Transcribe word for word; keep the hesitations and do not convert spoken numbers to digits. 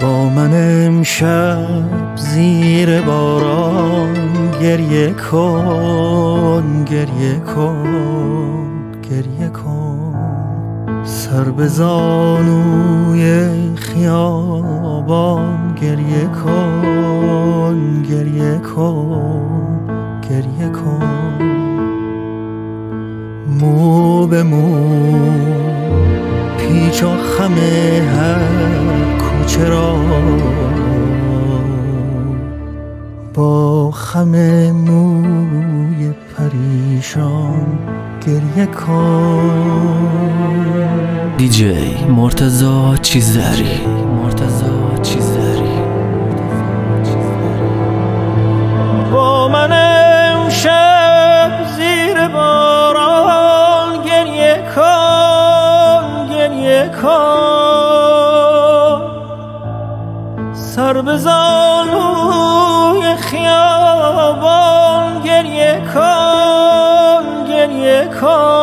با من امشب زیر باران گریه کن، گریه کن، گریه کن. سر به زانوی خیابان گریه کن، گریه کن، گریه کن. مو به مو پیچ و خم هر کوچه را با خم موی پریشان گریه کن. دیجی مرتضی چیزدری، مرتضی چیزدری. با من امشب زیر باران گریه کن، گریه کن. سر به زانوی خیابان گریه کن، گریه کن.